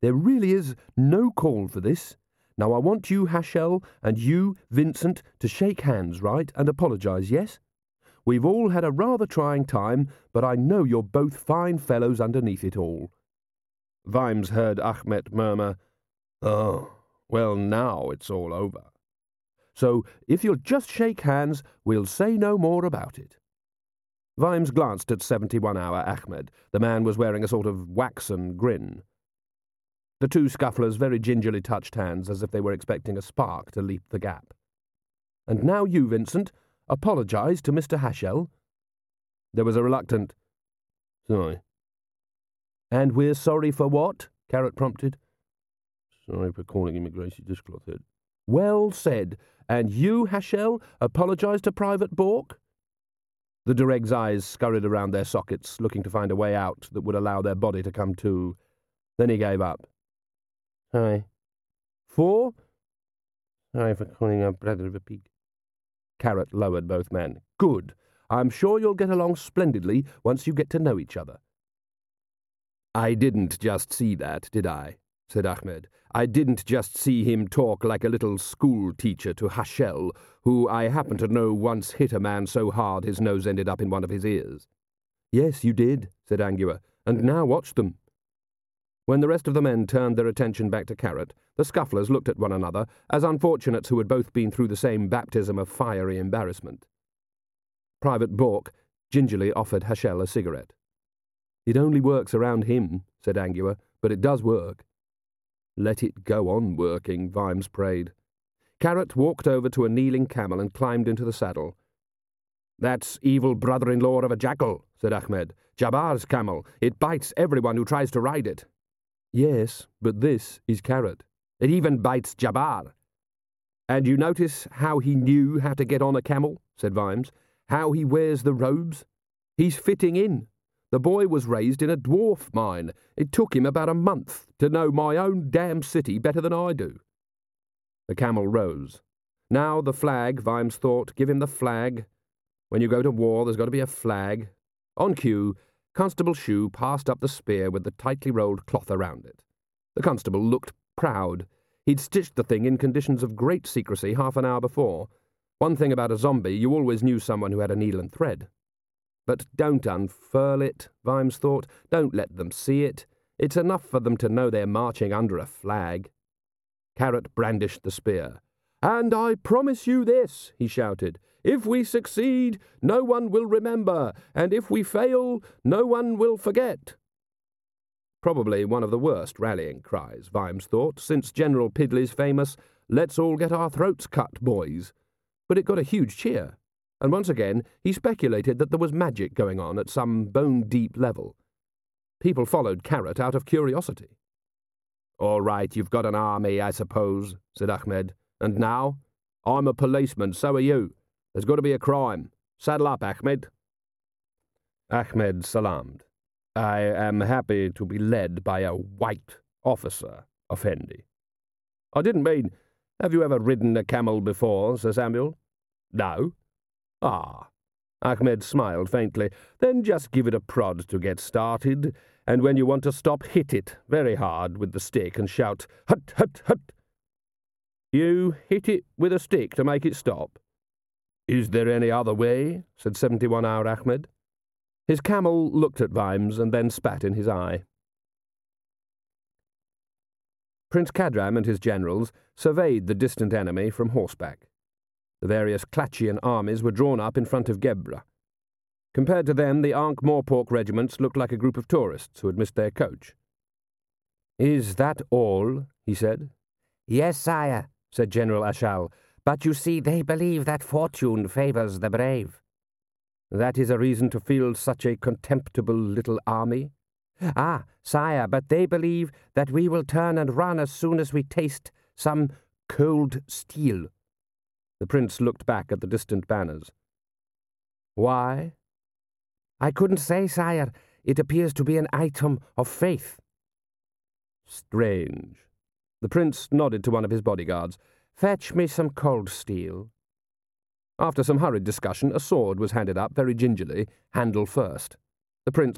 There really is no call for this. Now I want you, Hashel, and you, Vincent, to shake hands, right, and apologise, yes? We've all had a rather trying time, but I know you're both fine fellows underneath it all." Vimes heard Ahmed murmur, "Oh, well, now it's all over. So, if you'll just shake hands, we'll say no more about it." Vimes glanced at 71-hour Ahmed. The man was wearing a sort of waxen grin. The two scufflers very gingerly touched hands as if they were expecting a spark to leap the gap. "And now you, Vincent, apologise to Mr. Hashel." There was a reluctant, "Sorry." "And we're sorry for what?" Carrot prompted. "Sorry for calling immigration dishcloth-head." "Well said. And you, Hashel, apologise to Private Bork?" The Dureg's eyes scurried around their sockets, looking to find a way out that would allow their body to come to. Then he gave up. "Sorry." "For?" "Sorry for calling our brother of a pig." Carrot lowered both men. "Good. I'm sure you'll get along splendidly once you get to know each other." "I didn't just see that, did I?" said Ahmed. "I didn't just see him talk like a little school teacher to Hashel, who I happen to know once hit a man so hard his nose ended up in one of his ears." "Yes, you did," said Angua, "and now watch them." When the rest of the men turned their attention back to Carrot, the scufflers looked at one another as unfortunates who had both been through the same baptism of fiery embarrassment. Private Bork gingerly offered Hashel a cigarette. "It only works around him," said Angua, "but it does work." "Let it go on working," Vimes prayed. Carrot walked over to a kneeling camel and climbed into the saddle. "That's evil brother-in-law of a jackal," said Ahmed. "Jabbar's camel. It bites everyone who tries to ride it." "Yes, but this is Carrot." "It even bites Jabbar." "And you notice how he knew how to get on a camel?" said Vimes. "How he wears the robes? He's fitting in. The boy was raised in a dwarf mine. It took him about a month to know my own damn city better than I do." The camel rose. Now the flag, Vimes thought. Give him the flag. When you go to war, there's got to be a flag. On cue, Constable Shoe passed up the spear with the tightly rolled cloth around it. The constable looked proud. He'd stitched the thing in conditions of great secrecy half an hour before. One thing about a zombie, you always knew someone who had a needle and thread. But don't unfurl it, Vimes thought. Don't let them see it. It's enough for them to know they're marching under a flag. Carrot brandished the spear. "And I promise you this," he shouted. "If we succeed, no one will remember, and if we fail, no one will forget." Probably one of the worst rallying cries, Vimes thought, since General Pidley's famous, "Let's all get our throats cut, boys." But it got a huge cheer, and once again he speculated that there was magic going on at some bone-deep level. People followed Carrot out of curiosity. "All right, you've got an army, I suppose," said Ahmed. "And now? I'm a policeman, so are you. There's got to be a crime. Saddle up, Ahmed." Ahmed salaamed. "I am happy to be led by a white officer, Effendi." "I didn't mean, have you ever ridden a camel before, Sir Samuel?" "No." "Ah." Ahmed smiled faintly. "Then just give it a prod to get started, and when you want to stop, hit it very hard with the stick and shout, 'Hut, hut, hut.'" "You hit it with a stick to make it stop?" "Is there any other way?" said 71-hour Ahmed. His camel looked at Vimes and then spat in his eye. Prince Cadram and his generals surveyed the distant enemy from horseback. The various Klatchian armies were drawn up in front of Gebra. Compared to them, the Ankh-Morpork regiments looked like a group of tourists who had missed their coach. "Is that all?" he said. "Yes, sire," said General Ashal, "but you see, they believe that fortune favours the brave." "That is a reason to field such a contemptible little army?" "Ah, sire, but they believe that we will turn and run as soon as we taste some cold steel." The prince looked back at the distant banners. "Why?" "I couldn't say, sire. It appears to be an item of faith." "Strange." The prince nodded to one of his bodyguards. "Fetch me some cold steel." After some hurried discussion, a sword was handed up very gingerly, handle first. The prince